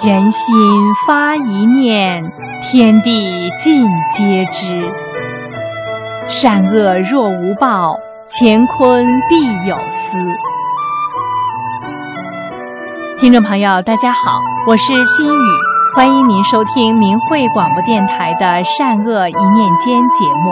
人心发一念，天地尽皆知。善恶若无报，乾坤必有私。听众朋友大家好，我是心雨，欢迎您收听明慧广播电台的善恶一念间节目。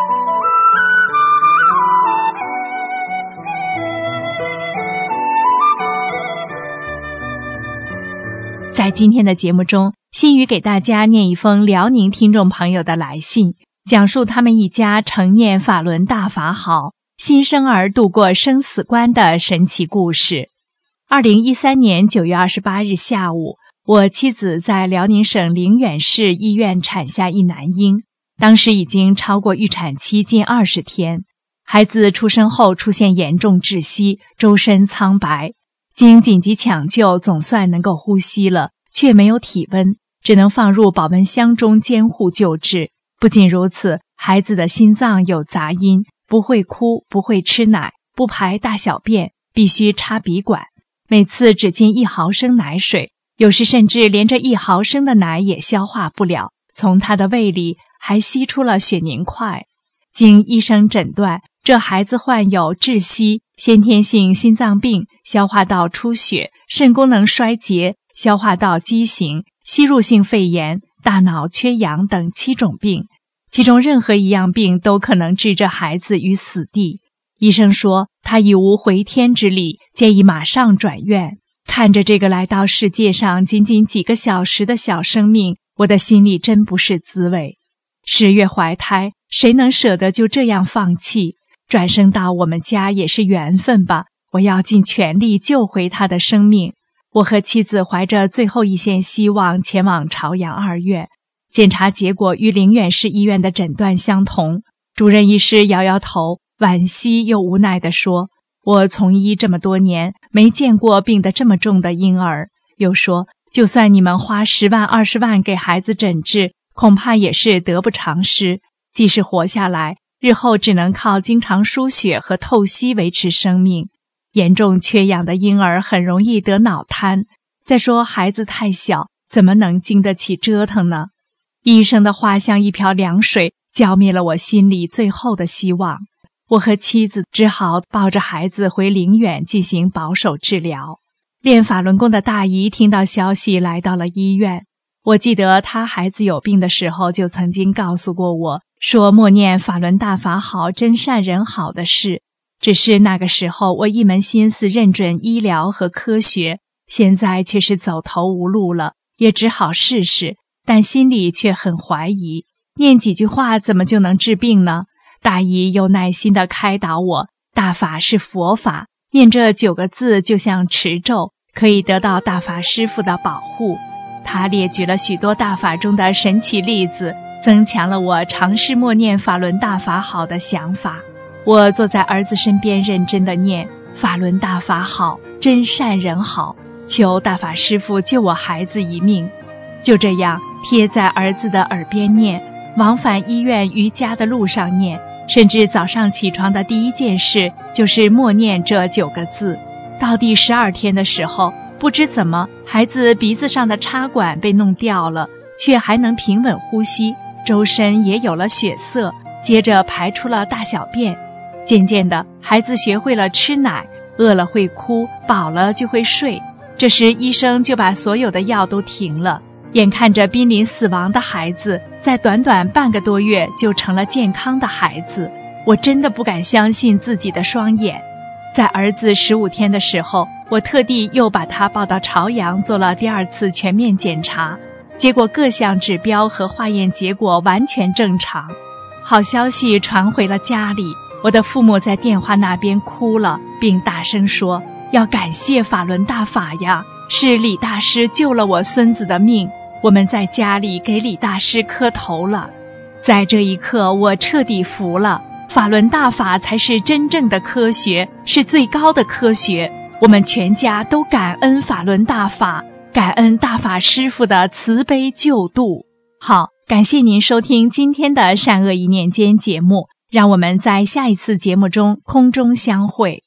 在今天的节目中，心雨给大家念一封辽宁听众朋友的来信，讲述他们一家承念法轮大法好，新生儿度过生死关的神奇故事。2013年9月28日下午，我妻子在辽宁省灵远市医院产下一男婴，当时已经超过预产期近20天。孩子出生后出现严重窒息，周身苍白，经紧急抢救总算能够呼吸了，却没有体温，只能放入保温箱中监护救治。不仅如此，孩子的心脏有杂音，不会哭，不会吃奶，不排大小便，必须插鼻管，每次只进1毫升奶水，有时甚至连这1毫升的奶也消化不了，从他的胃里还吸出了血凝块。经医生诊断，这孩子患有窒息、先天性心脏病、消化道出血、肾功能衰竭、消化道畸形、吸入性肺炎、大脑缺氧等7种病，其中任何一样病都可能置这孩子于死地。医生说他已无回天之力，建议马上转院。看着这个来到世界上仅仅几个小时的小生命，我的心里真不是滋味。10月怀胎，谁能舍得就这样放弃？转生到我们家也是缘分吧，我要尽全力救回他的生命。我和妻子怀着最后一线希望前往朝阳2院，检查结果与灵远市医院的诊断相同。主任医师摇摇头，惋惜又无奈地说，我从医这么多年，没见过病得这么重的婴儿。又说，就算你们花10万20万给孩子诊治，恐怕也是得不偿失，即使活下来，日后只能靠经常输血和透析维持生命。严重缺氧的婴儿很容易得脑瘫，再说孩子太小，怎么能经得起折腾呢？医生的话像一瓢凉水，浇灭了我心里最后的希望。我和妻子只好抱着孩子回灵远进行保守治疗。练法轮功的大姨听到消息来到了医院，我记得她孩子有病的时候就曾经告诉过我，说默念法轮大法好，真善人好的事。只是那个时候我一门心思认准医疗和科学，现在却是走投无路了，也只好试试，但心里却很怀疑，念几句话怎么就能治病呢？大姨又耐心地开导我，大法是佛法，念这9个字就像持咒，可以得到大法师父的保护。她列举了许多大法中的神奇例子，增强了我尝试默念法轮大法好的想法。我坐在儿子身边认真地念，法轮大法好，真善人好，求大法师父救我孩子一命。就这样贴在儿子的耳边念，往返医院瑜伽的路上念，甚至早上起床的第一件事就是默念这9个字。到第12天的时候，不知怎么孩子鼻子上的插管被弄掉了，却还能平稳呼吸，周身也有了血色，接着排出了大小便。渐渐的，孩子学会了吃奶，饿了会哭，饱了就会睡。这时医生就把所有的药都停了，眼看着濒临死亡的孩子，在短短半个多月就成了健康的孩子。我真的不敢相信自己的双眼。在儿子15天的时候，我特地又把他抱到朝阳做了第2次全面检查，结果各项指标和化验结果完全正常。好消息传回了家里，我的父母在电话那边哭了，并大声说，要感谢法轮大法呀，是李大师救了我孙子的命，我们在家里给李大师磕头了。在这一刻，我彻底服了，法轮大法才是真正的科学，是最高的科学。我们全家都感恩法轮大法，感恩大法师父的慈悲救度。好，感谢您收听今天的善恶一念间节目，让我们在下一次节目中空中相会。